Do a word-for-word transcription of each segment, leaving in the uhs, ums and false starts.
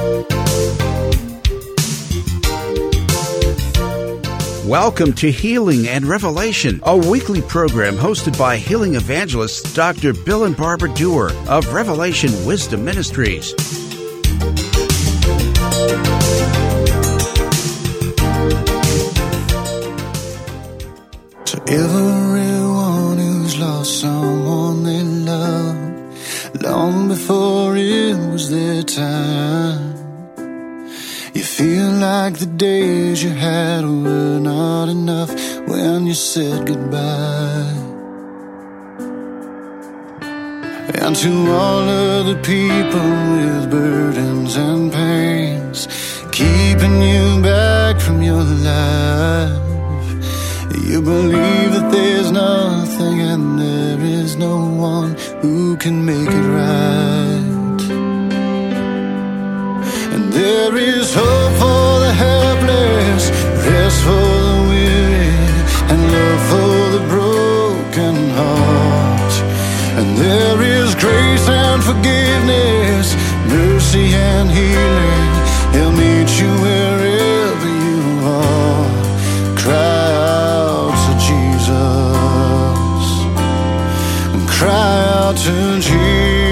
Welcome to Healing and Revelation, a weekly program hosted by healing evangelists Doctor Bill and Barbara Dewar of Revelation Wisdom Ministries. To everyone who's lost someone they love, long before it was their time, you feel like the days you had were not enough when you said goodbye. And to all of the people with burdens and pains, keeping you back from your life, you believe that there's nothing and there is no one who can make it right. And there is hope for the helpless, rest for the weary, and love for the broken heart. And there is grace and forgiveness, mercy and healing. He'll meet you wherever you are. Cry out to Jesus, and cry out to Jesus.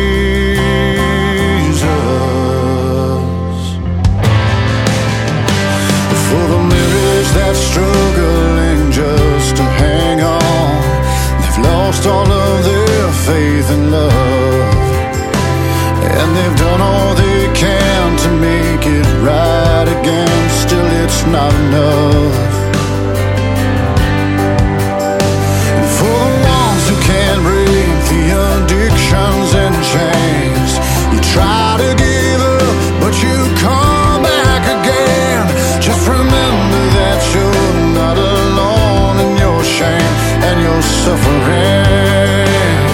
That's struggling just to hang on. They've lost all of their faith and love, and they've done all they can to make it right again. Still it's not enough. And for the ones who can't break the addictions and chains, you try to give up, but you come back again. Just remember that you're not alone in your shame and your suffering.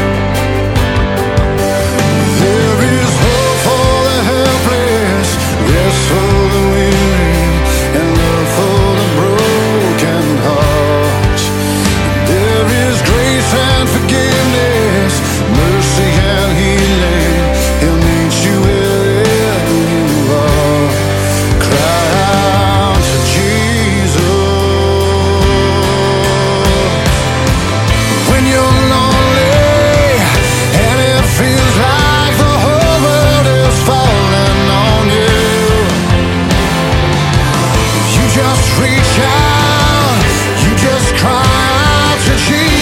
There is hope for the helpless, rest for the weary, and love for the broken heart. There is grace and forgiveness, mercy and healing. He'll meet you wherever you are. Cry out to Jesus. When you're lonely and it feels like the whole world is falling on you, you just reach out, you just cry out to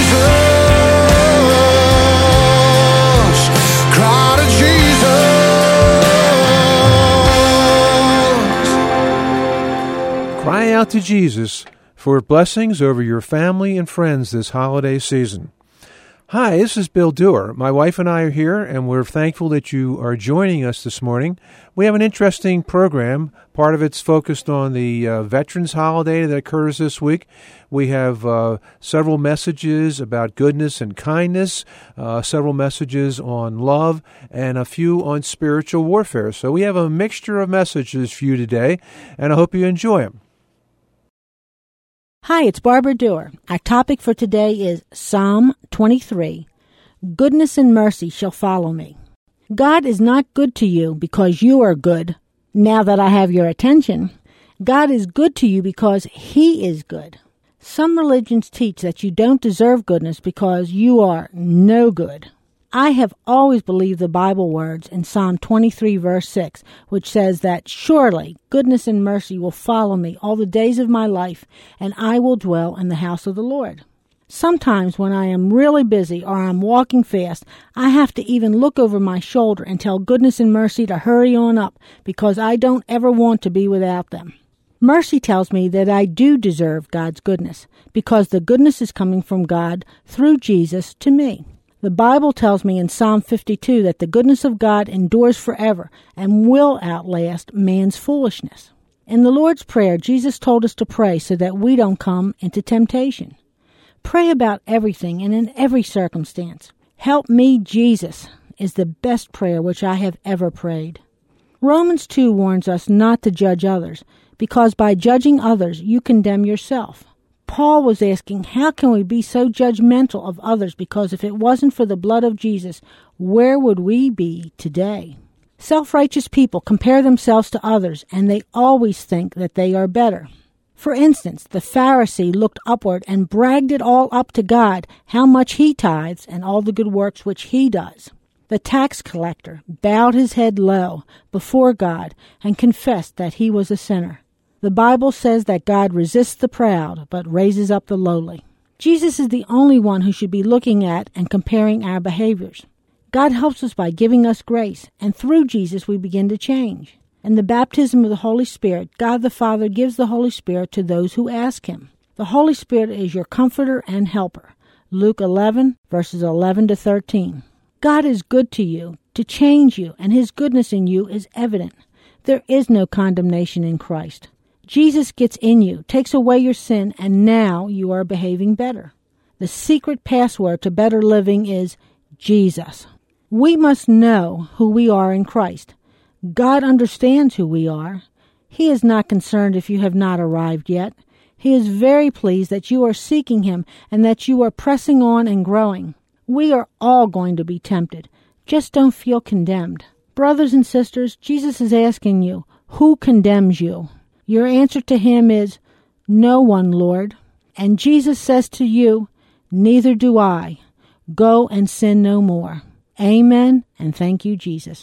Jesus. Cry to Jesus. Cry out to Jesus for blessings over your family and friends this holiday season. Hi, this is Bill Dewar. My wife and I are here, and we're thankful that you are joining us this morning. We have an interesting program. Part of it's focused on the uh, Veterans holiday that occurs this week. We have uh, several messages about goodness and kindness, uh, several messages on love, and a few on spiritual warfare. So we have a mixture of messages for you today, and I hope you enjoy them. Hi, it's Barbara Dewar. Our topic for today is Psalm twenty-three. Goodness and mercy shall follow me. God is not good to you because you are good. Now that I have your attention, God is good to you because He is good. Some religions teach that you don't deserve goodness because you are no good. I have always believed the Bible words in Psalm twenty-three, verse six, which says that surely goodness and mercy will follow me all the days of my life, and I will dwell in the house of the Lord. Sometimes when I am really busy or I'm walking fast, I have to even look over my shoulder and tell goodness and mercy to hurry on up because I don't ever want to be without them. Mercy tells me that I do deserve God's goodness because the goodness is coming from God through Jesus to me. The Bible tells me in Psalm fifty-two that the goodness of God endures forever and will outlast man's foolishness. In the Lord's Prayer, Jesus told us to pray so that we don't come into temptation. Pray about everything and in every circumstance. Help me, Jesus, is the best prayer which I have ever prayed. Romans two warns us not to judge others, because by judging others, you condemn yourself. Paul was asking, how can we be so judgmental of others? Because if it wasn't for the blood of Jesus, where would we be today? Self-righteous people compare themselves to others, and they always think that they are better. For instance, the Pharisee looked upward and bragged it all up to God, how much he tithes and all the good works which he does. The tax collector bowed his head low before God and confessed that he was a sinner. The Bible says that God resists the proud, but raises up the lowly. Jesus is the only one who should be looking at and comparing our behaviors. God helps us by giving us grace, and through Jesus we begin to change. In the baptism of the Holy Spirit, God the Father gives the Holy Spirit to those who ask Him. The Holy Spirit is your comforter and helper. Luke eleven, verses eleven to thirteen. God is good to you, to change you, and His goodness in you is evident. There is no condemnation in Christ. Jesus gets in you, takes away your sin, and now you are behaving better. The secret password to better living is Jesus. We must know who we are in Christ. God understands who we are. He is not concerned if you have not arrived yet. He is very pleased that you are seeking Him and that you are pressing on and growing. We are all going to be tempted. Just don't feel condemned. Brothers and sisters, Jesus is asking you, who condemns you? Your answer to Him is, no one, Lord. And Jesus says to you, neither do I. Go and sin no more. Amen, and thank you, Jesus.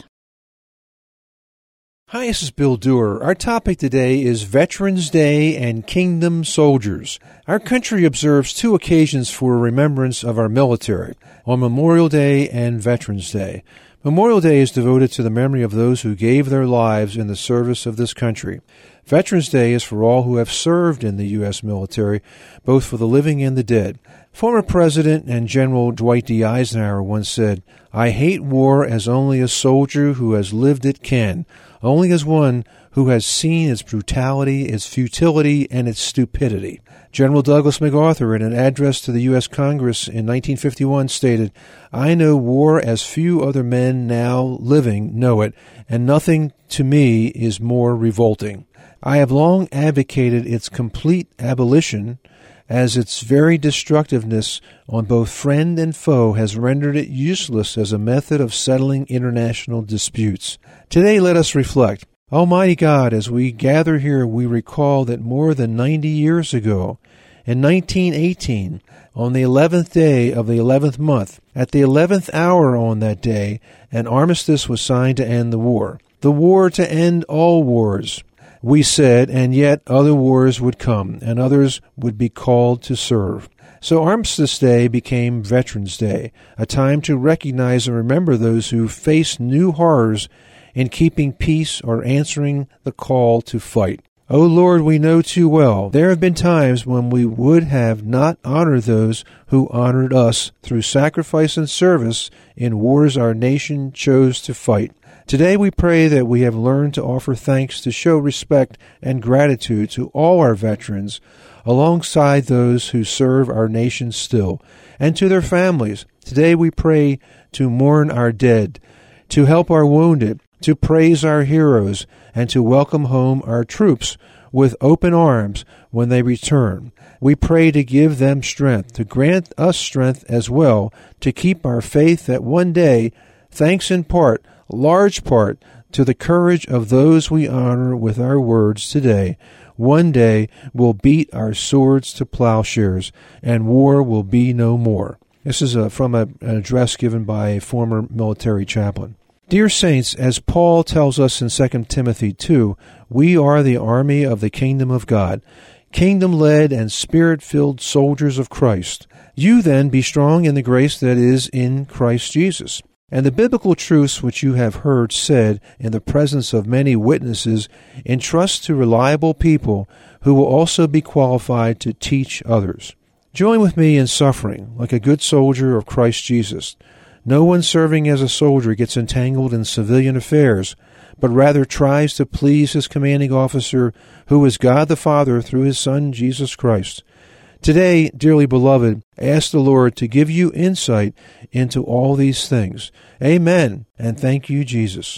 Hi, this is Bill Dewar. Our topic today is Veterans Day and Kingdom Soldiers. Our country observes two occasions for remembrance of our military, on Memorial Day and Veterans Day. Memorial Day is devoted to the memory of those who gave their lives in the service of this country. Veterans Day is for all who have served in the U S military, both for the living and the dead. Former President and General Dwight D. Eisenhower once said, "I hate war as only a soldier who has lived it can, only as one who has seen its brutality, its futility, and its stupidity." General Douglas MacArthur, in an address to the U S Congress in nineteen fifty-one, stated, "I know war as few other men now living know it, and nothing to me is more revolting. I have long advocated its complete abolition, as its very destructiveness on both friend and foe has rendered it useless as a method of settling international disputes." Today let us reflect. Almighty God, as we gather here, we recall that more than ninety years ago, in nineteen eighteen, on the eleventh day of the eleventh month, at the eleventh hour on that day, an armistice was signed to end the war. The war to end all wars. We said, and yet other wars would come, and others would be called to serve. So Armistice Day became Veterans Day, a time to recognize and remember those who faced new horrors in keeping peace or answering the call to fight. O Lord, we know too well, there have been times when we would have not honored those who honored us through sacrifice and service in wars our nation chose to fight. Today we pray that we have learned to offer thanks to show respect and gratitude to all our veterans, alongside those who serve our nation still, and to their families. Today we pray to mourn our dead, to help our wounded, to praise our heroes, and to welcome home our troops with open arms when they return. We pray to give them strength, to grant us strength as well, to keep our faith that one day, thanks in part, large part, to the courage of those we honor with our words today, one day we'll beat our swords to plowshares, and war will be no more. This is a, from a, an address given by a former military chaplain. Dear saints, as Paul tells us in Second Timothy two, we are the army of the kingdom of God, kingdom-led and spirit-filled soldiers of Christ. You then be strong in the grace that is in Christ Jesus. And the biblical truths which you have heard said in the presence of many witnesses, entrust to reliable people who will also be qualified to teach others. Join with me in suffering like a good soldier of Christ Jesus. No one serving as a soldier gets entangled in civilian affairs, but rather tries to please his commanding officer, who is God the Father through his Son, Jesus Christ. Today, dearly beloved, ask the Lord to give you insight into all these things. Amen, and thank you, Jesus.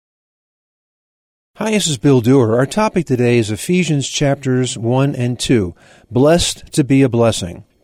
Hi, this is Bill Dewar. Our topic today is Ephesians chapters one and two, Blessed to be a Blessing.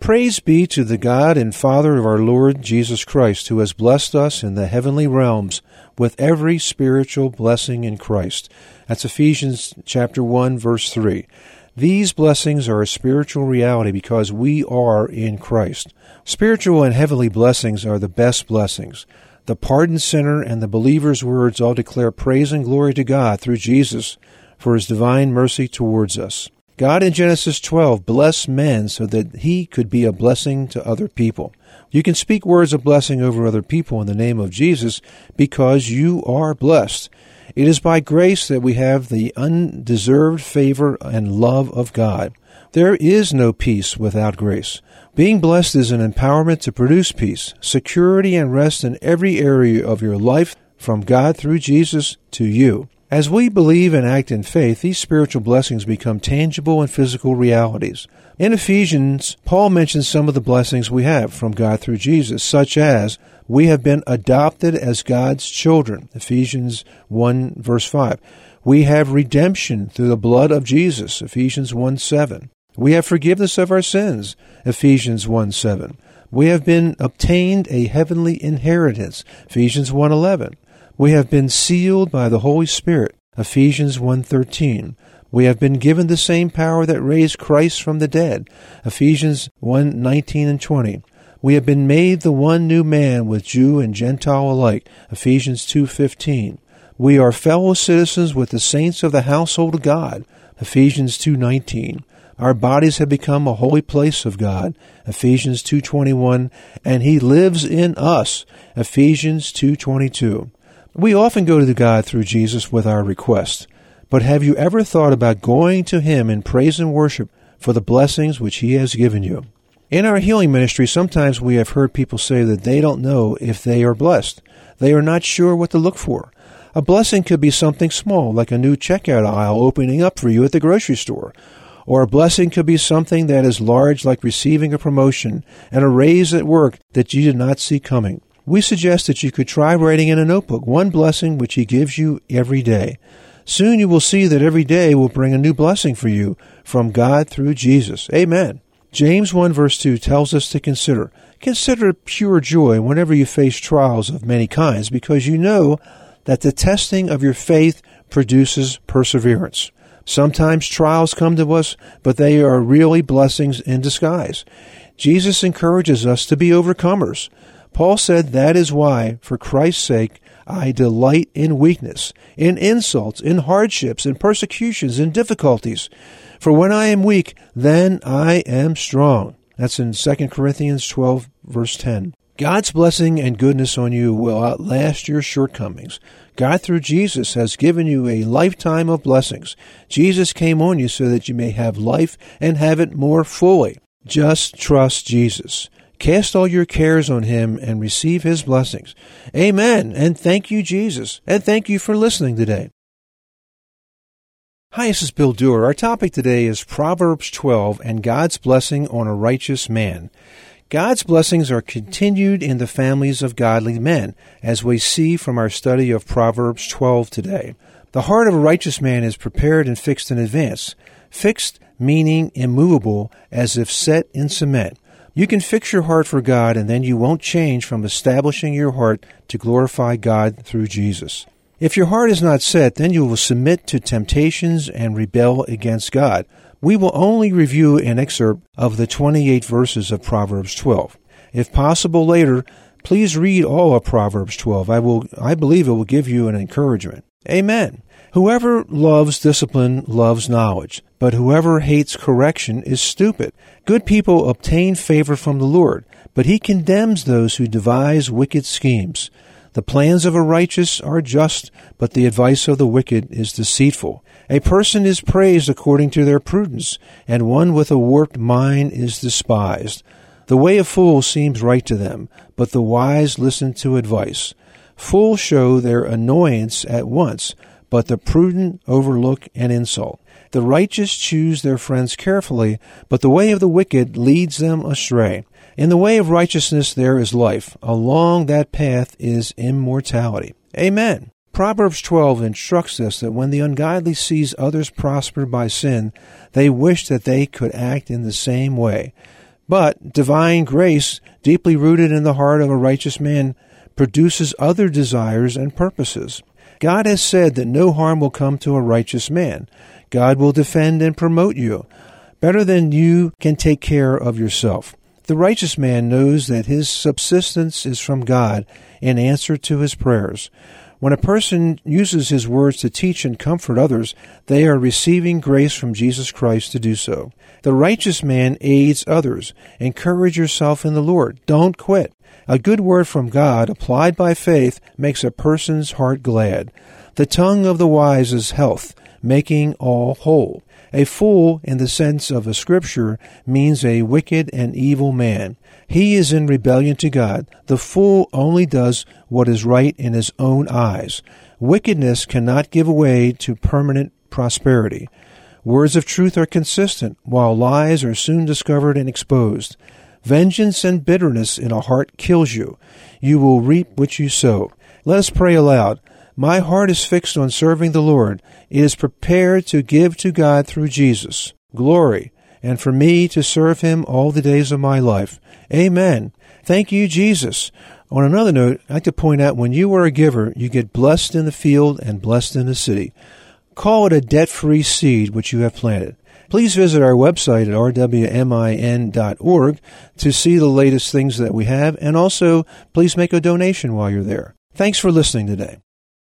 Praise be to the God and Father of our Lord Jesus Christ, who has blessed us in the heavenly realms with every spiritual blessing in Christ. That's Ephesians chapter one, verse three. These blessings are a spiritual reality because we are in Christ. Spiritual and heavenly blessings are the best blessings. The pardoned sinner and the believer's words all declare praise and glory to God through Jesus for his divine mercy towards us. God in Genesis twelve blessed men so that he could be a blessing to other people. You can speak words of blessing over other people in the name of Jesus because you are blessed. It is by grace that we have the undeserved favor and love of God. There is no peace without grace. Being blessed is an empowerment to produce peace, security, and rest in every area of your life from God through Jesus to you. As we believe and act in faith, these spiritual blessings become tangible and physical realities. In Ephesians, Paul mentions some of the blessings we have from God through Jesus, such as we have been adopted as God's children, Ephesians one, verse five. We have redemption through the blood of Jesus, Ephesians one, seven. We have forgiveness of our sins, Ephesians one, seven. We have been obtained a heavenly inheritance, Ephesians one, eleven. We have been sealed by the Holy Spirit, Ephesians one, thirteen. We have been given the same power that raised Christ from the dead, Ephesians one, nineteen and twenty. We have been made the one new man with Jew and Gentile alike, Ephesians two, fifteen. We are fellow citizens with the saints of the household of God, Ephesians two, nineteen. Our bodies have become a holy place of God, Ephesians two, twenty-one, and he lives in us, Ephesians two, twenty-two. We often go to God through Jesus with our requests, but have you ever thought about going to him in praise and worship for the blessings which he has given you? In our healing ministry, sometimes we have heard people say that they don't know if they are blessed. They are not sure what to look for. A blessing could be something small, like a new checkout aisle opening up for you at the grocery store. Or a blessing could be something that is large, like receiving a promotion and a raise at work that you did not see coming. We suggest that you could try writing in a notebook one blessing which he gives you every day. Soon you will see that every day will bring a new blessing for you from God through Jesus. Amen. James one verse two tells us to consider. Consider it pure joy whenever you face trials of many kinds, because you know that the testing of your faith produces perseverance. Sometimes trials come to us, but they are really blessings in disguise. Jesus encourages us to be overcomers. Paul said, that is why, for Christ's sake, I delight in weakness, in insults, in hardships, in persecutions, in difficulties. For when I am weak, then I am strong. That's in Second Corinthians twelve, verse ten. God's blessing and goodness on you will outlast your shortcomings. God, through Jesus, has given you a lifetime of blessings. Jesus came on you so that you may have life and have it more fully. Just trust Jesus. Cast all your cares on him and receive his blessings. Amen. And thank you, Jesus. And thank you for listening today. Hi, this is Bill Dewar. Our topic today is Proverbs twelve and God's blessing on a righteous man. God's blessings are continued in the families of godly men, as we see from our study of Proverbs twelve today. The heart of a righteous man is prepared and fixed in advance. Fixed meaning immovable, as if set in cement. You can fix your heart for God, and then you won't change from establishing your heart to glorify God through Jesus. If your heart is not set, then you will submit to temptations and rebel against God. We will only review an excerpt of the twenty-eight verses of Proverbs twelve. If possible later, please read all of Proverbs twelve. I will, I believe it will give you an encouragement. Amen. Whoever loves discipline loves knowledge, but whoever hates correction is stupid. Good people obtain favor from the Lord, but he condemns those who devise wicked schemes. The plans of a righteous are just, but the advice of the wicked is deceitful. A person is praised according to their prudence, and one with a warped mind is despised. The way of fools seems right to them, but the wise listen to advice. Fools show their annoyance at once, but the prudent overlook an insult. The righteous choose their friends carefully, but the way of the wicked leads them astray. In the way of righteousness there is life. Along that path is immortality. Amen. Proverbs twelve instructs us that when the ungodly sees others prosper by sin, they wish that they could act in the same way. But divine grace, deeply rooted in the heart of a righteous man, produces other desires and purposes. God has said that no harm will come to a righteous man. God will defend and promote you better than you can take care of yourself. The righteous man knows that his subsistence is from God in answer to his prayers. When a person uses his words to teach and comfort others, they are receiving grace from Jesus Christ to do so. The righteous man aids others. Encourage yourself in the Lord. Don't quit. A good word from God, applied by faith, makes a person's heart glad. The tongue of the wise is health, making all whole. A fool, in the sense of a scripture, means a wicked and evil man. He is in rebellion to God. The fool only does what is right in his own eyes. Wickedness cannot give way to permanent prosperity. Words of truth are consistent, while lies are soon discovered and exposed. Vengeance and bitterness in a heart kills you. You will reap what you sow. Let us pray aloud. My heart is fixed on serving the Lord. It is prepared to give to God through Jesus glory, and for me to serve him all the days of my life. Amen. Thank you, Jesus. On another note, I'd like to point out, when you are a giver, you get blessed in the field and blessed in the city. Call it a debt-free seed which you have planted. Please visit our website at r w m i n dot org to see the latest things that we have, and also please make a donation while you're there. Thanks for listening today.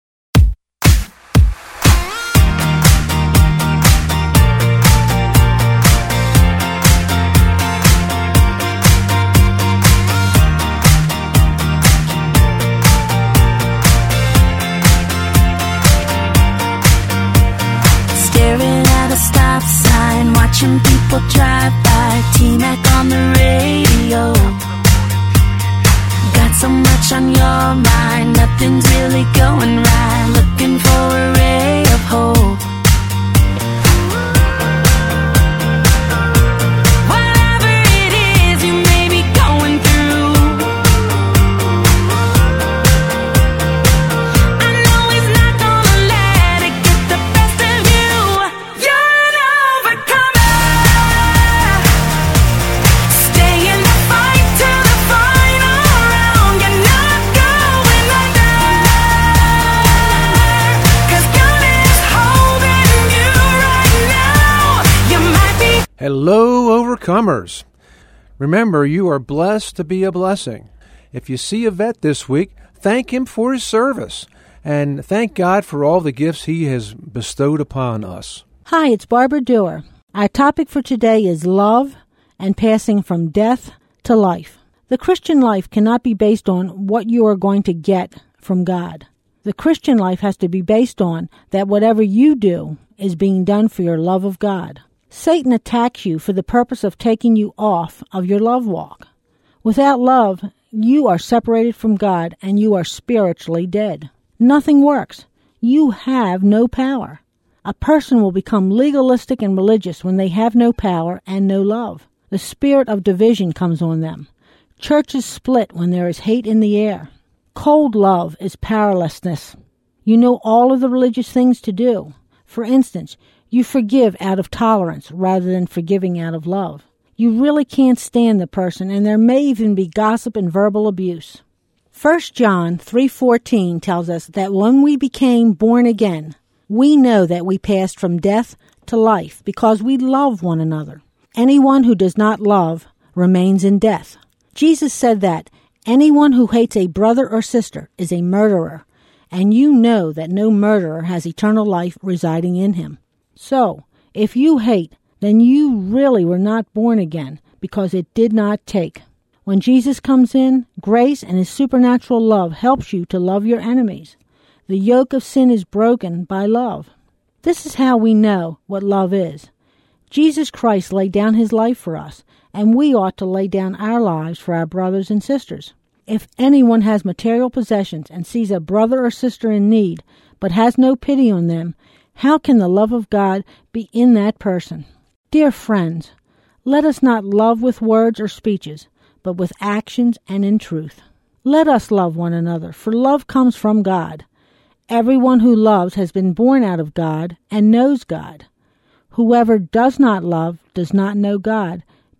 Watching people drive by, T-Mac on the radio. Got so much on your mind, nothing's really going right. Looking for a ray of hope. Whatever it is you may be going through, I know he's not gonna let it get the best of you. You're an overcomer. Stay in the fight till the final round. You're not going under, 'cause God is holding you right now. You might be. Hello, overcomers. Remember, you are blessed to be a blessing. If you see a vet this week, thank him for his service, and thank God for all the gifts he has bestowed upon us. Hi, it's Barbara Dewar. Our topic for today is love and passing from death to life. The Christian life cannot be based on what you are going to get from God. The Christian life has to be based on that whatever you do is being done for your love of God. Satan attacks you for the purpose of taking you off of your love walk. Without love, you are separated from God and you are spiritually dead. Nothing works. You have no power. A person will become legalistic and religious when they have no power and no love. The spirit of division comes on them. Churches split when there is hate in the air. Cold love is powerlessness. You know all of the religious things to do. For instance, you forgive out of tolerance rather than forgiving out of love. You really can't stand the person, and there may even be gossip and verbal abuse. First John three fourteen tells us that when we became born again, we know that we passed from death to life because we love one another. Anyone who does not love remains in death. Jesus said that anyone who hates a brother or sister is a murderer, and you know that no murderer has eternal life residing in him. So, if you hate, then you really were not born again because it did not take. When Jesus comes in, grace and his supernatural love helps you to love your enemies. The yoke of sin is broken by love. This is how we know what love is. Jesus Christ laid down his life for us, and we ought to lay down our lives for our brothers and sisters. If anyone has material possessions and sees a brother or sister in need, but has no pity on them, how can the love of God be in that person? Dear friends, let us not love with words or speeches, but with actions and in truth. Let us love one another, for love comes from God. Everyone who loves has been born out of God and knows God. Whoever does not love does not know God,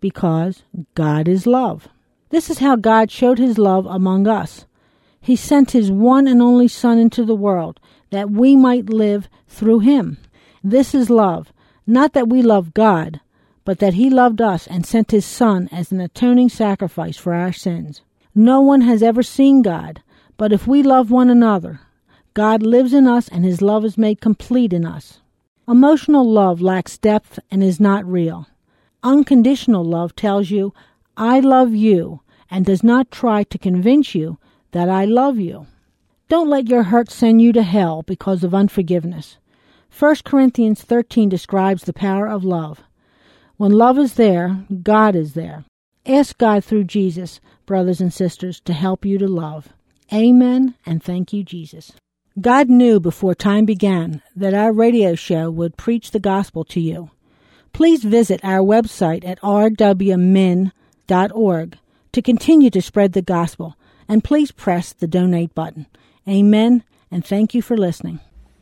Because God is love. This is how God showed his love among us. He sent his one and only Son into the world that we might live through him. This is love, not that we love God, but that he loved us and sent his Son as an atoning sacrifice for our sins. No one has ever seen God, but if we love one another, God lives in us and his love is made complete in us. Emotional love lacks depth and is not real. Unconditional love tells you, I love you, and does not try to convince you that I love you. Don't let your hurt send you to hell because of unforgiveness. First Corinthians thirteen describes the power of love. When love is there, God is there. Ask God through Jesus, brothers and sisters, to help you to love. Amen, and thank you, Jesus. God knew before time began that our radio show would preach the gospel to you. Please visit our website at r w min dot org to continue to spread the gospel, and please press the donate button. Amen, and thank you for listening.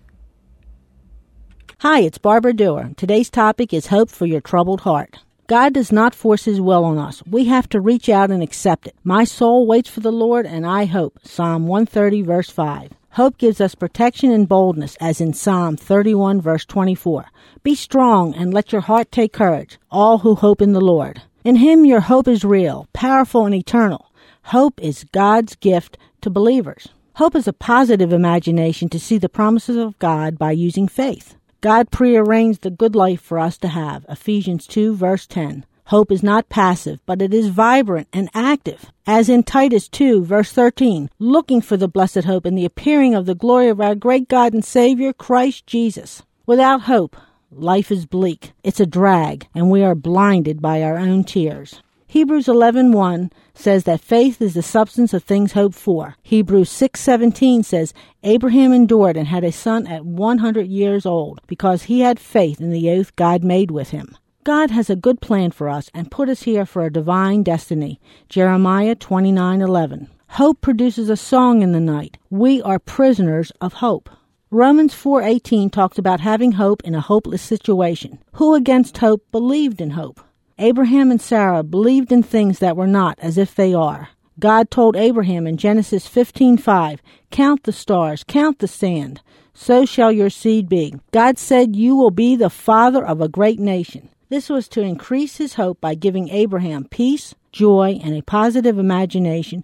Hi, it's Barbara Dewar. Today's topic is hope for your troubled heart. God does not force his will on us. We have to reach out and accept it. My soul waits for the Lord, and I hope. Psalm one thirty, verse five. Hope gives us protection and boldness, as in Psalm thirty-one, verse twenty-four. Be strong and let your heart take courage, all who hope in the Lord. In him your hope is real, powerful, and eternal. Hope is God's gift to believers. Hope is a positive imagination to see the promises of God by using faith. God prearranged the good life for us to have, Ephesians two, verse ten. Hope is not passive, but it is vibrant and active, as in Titus two, verse thirteen, looking for the blessed hope and the appearing of the glory of our great God and Savior, Christ Jesus. Without hope, life is bleak. It's a drag, and we are blinded by our own tears. Hebrews eleven one says that faith is the substance of things hoped for. Hebrews six seventeen says, Abraham endured and had a son at one hundred years old, because he had faith in the oath God made with him. God has a good plan for us and put us here for a divine destiny. Jeremiah twenty-nine eleven. Hope produces a song in the night. We are prisoners of hope. Romans four eighteen talks about having hope in a hopeless situation. Who against hope believed in hope? Abraham and Sarah believed in things that were not as if they are. God told Abraham in Genesis fifteen five, count the stars, count the sand, so shall your seed be. God said you will be the father of a great nation. This was to increase his hope by giving Abraham peace, joy, and a positive imagination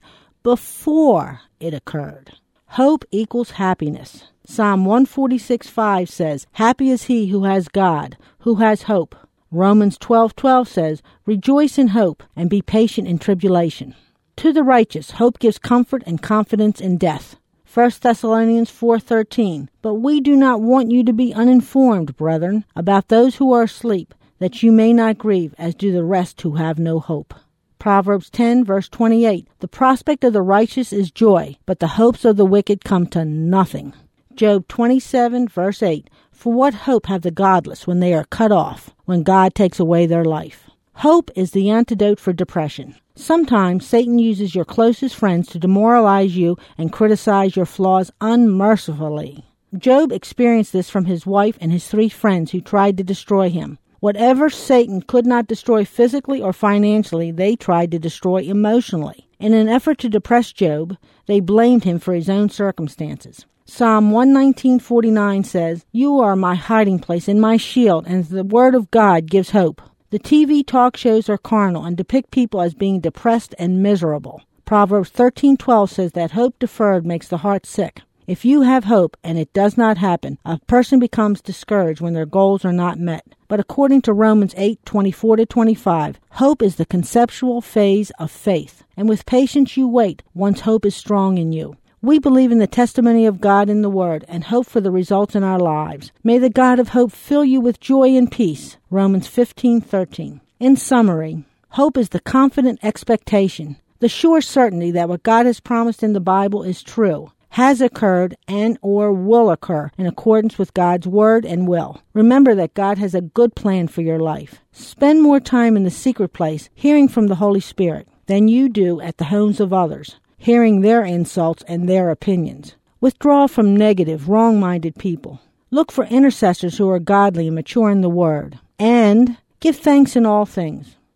before it occurred. Hope equals happiness. Psalm one forty-six five says, happy is he who has God, who has hope. Romans twelve twelve says, rejoice in hope and be patient in tribulation. To the righteous, hope gives comfort and confidence in death. First Thessalonians four thirteen, but we do not want you to be uninformed, brethren, about those who are asleep, that you may not grieve, as do the rest who have no hope. Proverbs ten, verse twenty-eight, the prospect of the righteous is joy, but the hopes of the wicked come to nothing. Job twenty-seven, verse eight, for what hope have the godless when they are cut off, when God takes away their life? Hope is the antidote for depression. Sometimes Satan uses your closest friends to demoralize you and criticize your flaws unmercifully. Job experienced this from his wife and his three friends who tried to destroy him. Whatever Satan could not destroy physically or financially, they tried to destroy emotionally. In an effort to depress Job, they blamed him for his own circumstances. Psalm one nineteen forty-nine says, you are my hiding place and my shield, and the word of God gives hope. The T V talk shows are carnal and depict people as being depressed and miserable. Proverbs thirteen twelve says that hope deferred makes the heart sick. If you have hope and it does not happen, a person becomes discouraged when their goals are not met. But according to Romans eight twenty-four to twenty-five, hope is the conceptual phase of faith. And with patience you wait, once hope is strong in you. We believe in the testimony of God in the Word and hope for the results in our lives. May the God of hope fill you with joy and peace. Romans fifteen thirteen. In summary, hope is the confident expectation, the sure certainty that what God has promised in the Bible is true, has occurred, and or will occur in accordance with God's Word and will. Remember that God has a good plan for your life. Spend more time in the secret place hearing from the Holy Spirit than you do at the homes of others, hearing their insults and their opinions. Withdraw from negative, wrong-minded people. Look for intercessors who are godly and mature in the Word. And give thanks in all things.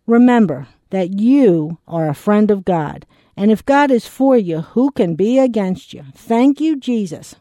Remember that you are a friend of God, and if God is for you, who can be against you? Thank you, Jesus.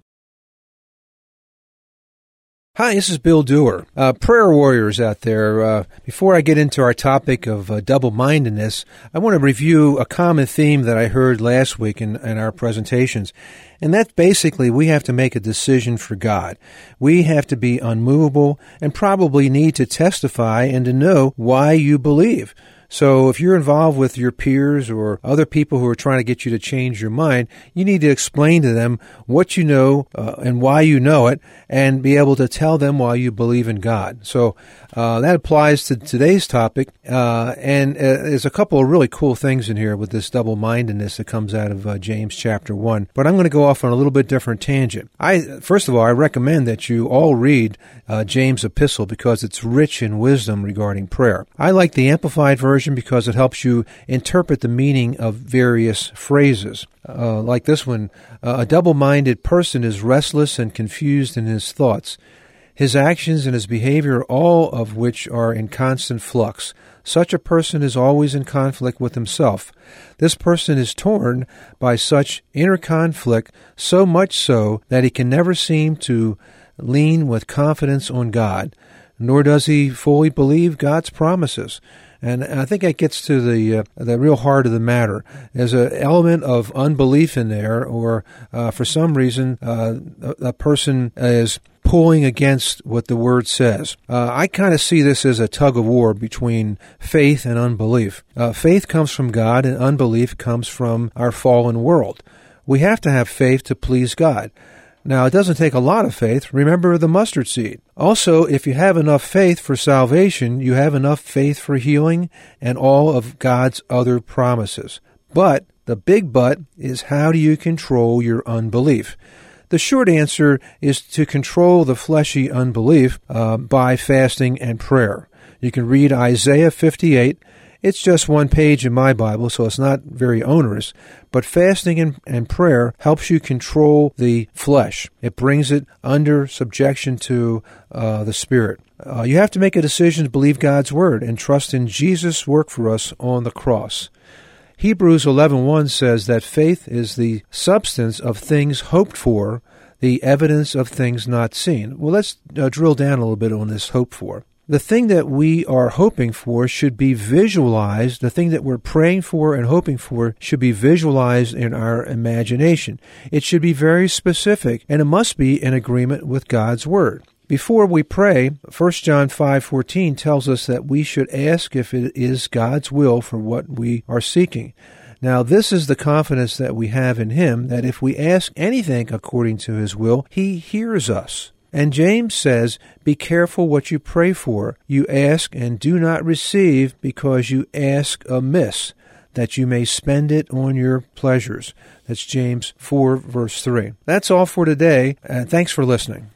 Hi, this is Bill Dewar. Uh, prayer warriors out there, uh, before I get into our topic of uh, double-mindedness, I want to review a common theme that I heard last week in, in our presentations. And that's basically we have to make a decision for God. We have to be unmovable and probably need to testify and to know why you believe. So if you're involved with your peers or other people who are trying to get you to change your mind, you need to explain to them what you know uh, and why you know it, and be able to tell them why you believe in God. So uh, that applies to today's topic, uh, and uh, there's a couple of really cool things in here with this double-mindedness that comes out of uh, James chapter one. But I'm going to go off on a little bit different tangent. I First of all, I recommend that you all read uh, James' epistle because it's rich in wisdom regarding prayer. I like the Amplified version because it helps you interpret the meaning of various phrases. Uh, like this one, uh, a double-minded person is restless and confused in his thoughts, his actions and his behavior, all of which are in constant flux. Such a person is always in conflict with himself. This person is torn by such inner conflict, so much so that he can never seem to lean with confidence on God, nor does he fully believe God's promises. And I think that gets to the uh, the real heart of the matter. There's an element of unbelief in there, or uh, for some reason, uh, a, a person is pulling against what the Word says. Uh, I kind of see this as a tug of war between faith and unbelief. Uh, faith comes from God, and unbelief comes from our fallen world. We have to have faith to please God. Now, it doesn't take a lot of faith. Remember the mustard seed. Also, if you have enough faith for salvation, you have enough faith for healing and all of God's other promises. But the big but is, how do you control your unbelief? The short answer is to control the fleshy unbelief uh, by fasting and prayer. You can read Isaiah fifty-eight. It's just one page in my Bible, so it's not very onerous. But fasting and, and prayer helps you control the flesh. It brings it under subjection to uh, the Spirit. Uh, you have to make a decision to believe God's Word and trust in Jesus' work for us on the cross. Hebrews eleven one says that faith is the substance of things hoped for, the evidence of things not seen. Well, let's uh, drill down a little bit on this hope for. The thing that we are hoping for should be visualized. The thing that we're praying for and hoping for should be visualized in our imagination. It should be very specific, and it must be in agreement with God's Word. Before we pray, First John five fourteen tells us that we should ask if it is God's will for what we are seeking. Now, this is the confidence that we have in Him, that if we ask anything according to His will, He hears us. And James says, be careful what you pray for. You ask and do not receive because you ask amiss, that you may spend it on your pleasures. That's James four, verse three. That's all for today, and thanks for listening.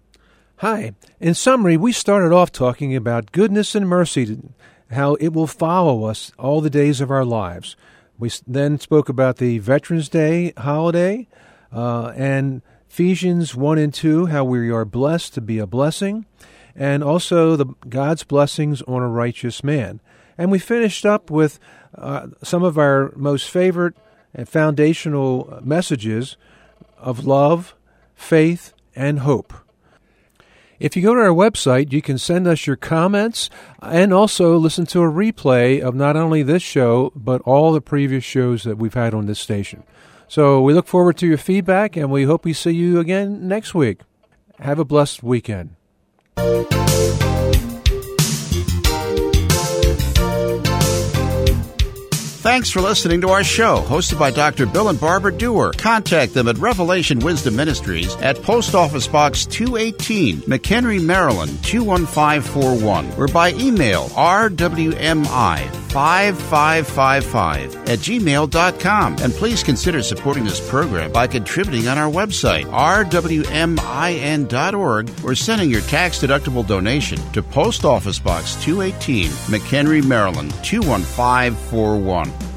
Hi. In summary, we started off talking about goodness and mercy, how it will follow us all the days of our lives. We then spoke about the Veterans Day holiday, uh, and Ephesians one and two, how we are blessed to be a blessing, and also the God's blessings on a righteous man. And we finished up with uh, some of our most favorite and foundational messages of love, faith, and hope. If you go to our website, you can send us your comments and also listen to a replay of not only this show, but all the previous shows that we've had on this station. So we look forward to your feedback, and we hope we see you again next week. Have a blessed weekend. Thanks for listening to our show, hosted by Doctor Bill and Barbara Dewar. Contact them at Revelation Wisdom Ministries at Post Office Box two eighteen, McHenry, Maryland, two one five four one, or by email r w m i five five five five at gmail dot com. And please consider supporting this program by contributing on our website, r w m i n dot org, or sending your tax-deductible donation to Post Office Box two eighteen, McHenry, Maryland, two one five four one.